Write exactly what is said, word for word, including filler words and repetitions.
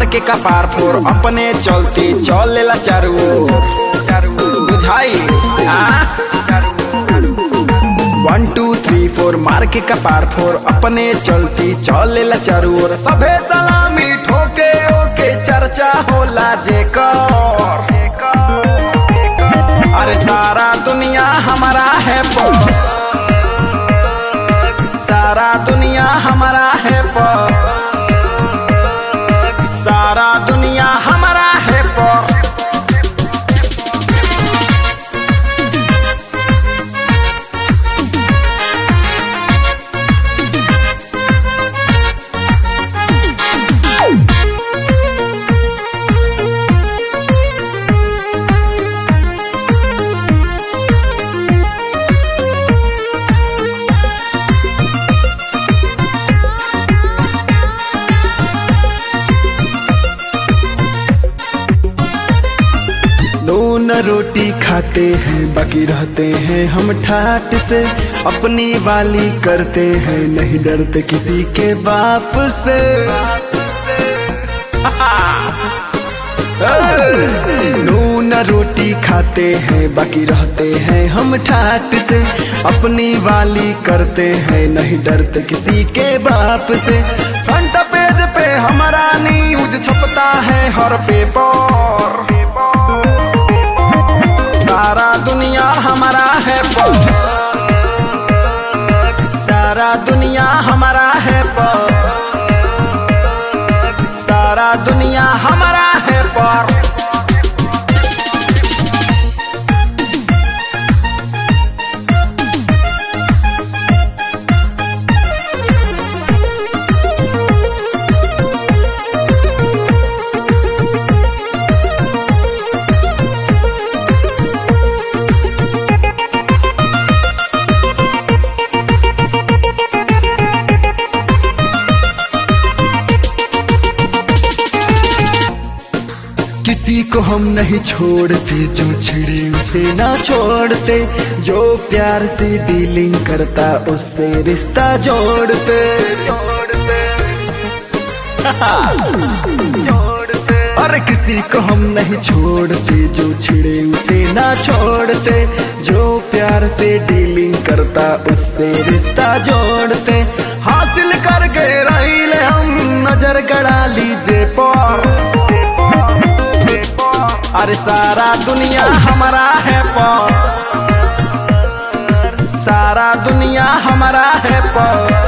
के कपार फोर अपने चलती चलेला चारू बुझाई वन टू थ्री फोर मार के कपार फोर अपने चलती चलेला चारू ओर सभे सलामी ठोके ओके चर्चा होला जेकर अरे सारा दुनिया हमारा है पर सारा दुनिया हमारा है पर सारा दुनिया हमारा है पर नून रोटी खाते हैं बाकी रहते हैं हम ठाट से अपनी वाली करते हैं नहीं डरते किसी के बाप से नून रोटी खाते हैं बाकी रहते हैं हम ठाट से अपनी वाली करते हैं नहीं डरते किसी के बाप से फ्रंट पेज पे हमारा न्यूज छपता है हर पेपर सारा दुनिया हमारा है पर सारा दुनिया हमारा है पर सारा दुनिया हमारा है पर किसी को हम नहीं छोड़ते जो छिड़े उसे ना छोड़ते जो प्यार से डीलिंग करता उससे रिश्ता जोड़ते और किसी को हम नहीं छोड़ते जो छिड़े उसे ना छोड़ते जो प्यार से डीलिंग करता उससे रिश्ता जोड़ते हासिल करके रहीले हम नजर गड़ा लीजिए पर अरे सारा दुनिया हमारा है पर सारा दुनिया हमारा है पर